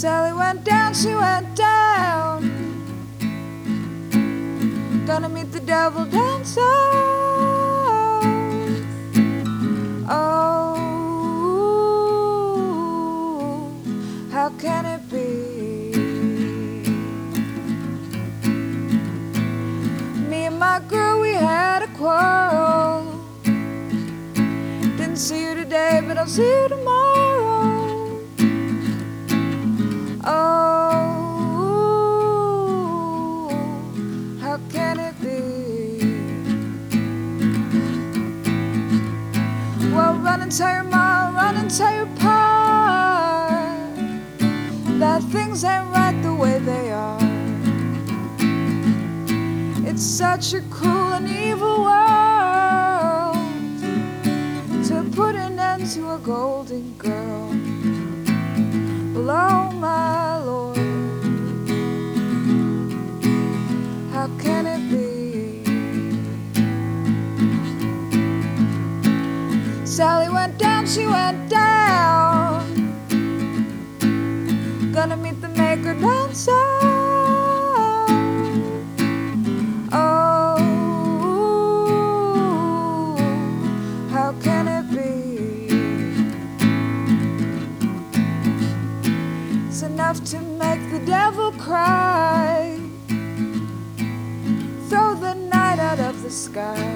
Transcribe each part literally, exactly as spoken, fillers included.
Sally went down, she went down. Gonna meet the devil down south. Oh, how can it be? Me and my girl, we had a quarrel. Didn't see her today, but I'll see her tomorrow. Oh, how can it be? Well, run and tell your mom, run and tell your pa that things ain't right the way they are. It's such a cruel and evil world to put an end to a golden girl. Well, oh my Lord, how can it be? Sally went down, she went down. Gonna meet the maker down south. Oh, how can it be? It's enough to make the devil cry. Throw the night out of the sky.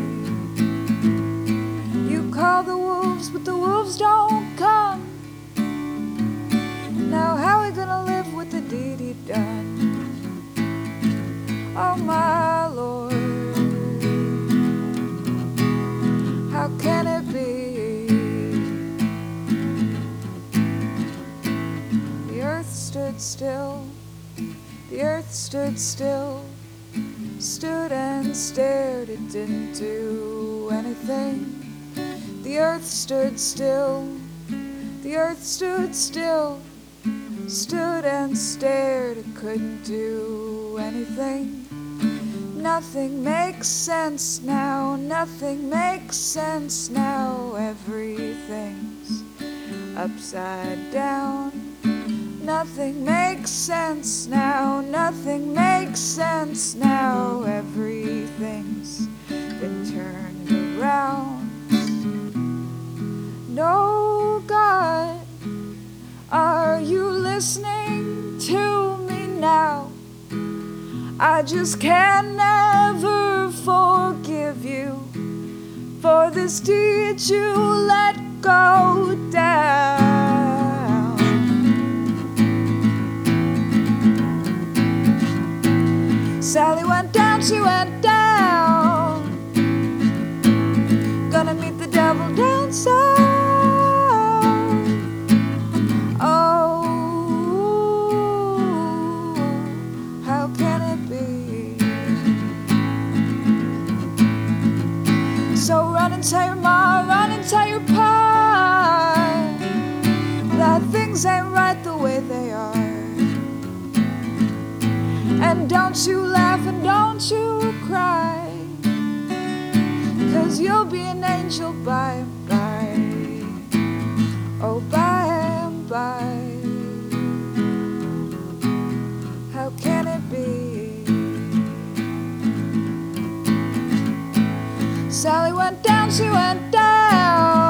You call the wolves, but the wolves don't come. Now how are we gonna live with the deed he done? Oh my Lord, how can it be? The earth stood still, the earth stood still, stood and stared, it didn't do anything. The earth stood still, the earth stood still, stood and stared, it couldn't do anything. Nothing makes sense now, nothing makes sense now, everything's upside down. Nothing makes sense now, nothing makes sense now, everything's been turned around. No, God, are you listening to me now? I just can never forgive you for this deed you let go down. Sally went down, she went down. Gonna meet the devil down south. So run and tell your ma, run and tell your pa that things ain't right the way they are. And don't you laugh and don't you cry, 'cause you'll be an angel by and by. Oh, by and by. How can it be? Sally went down, she went down.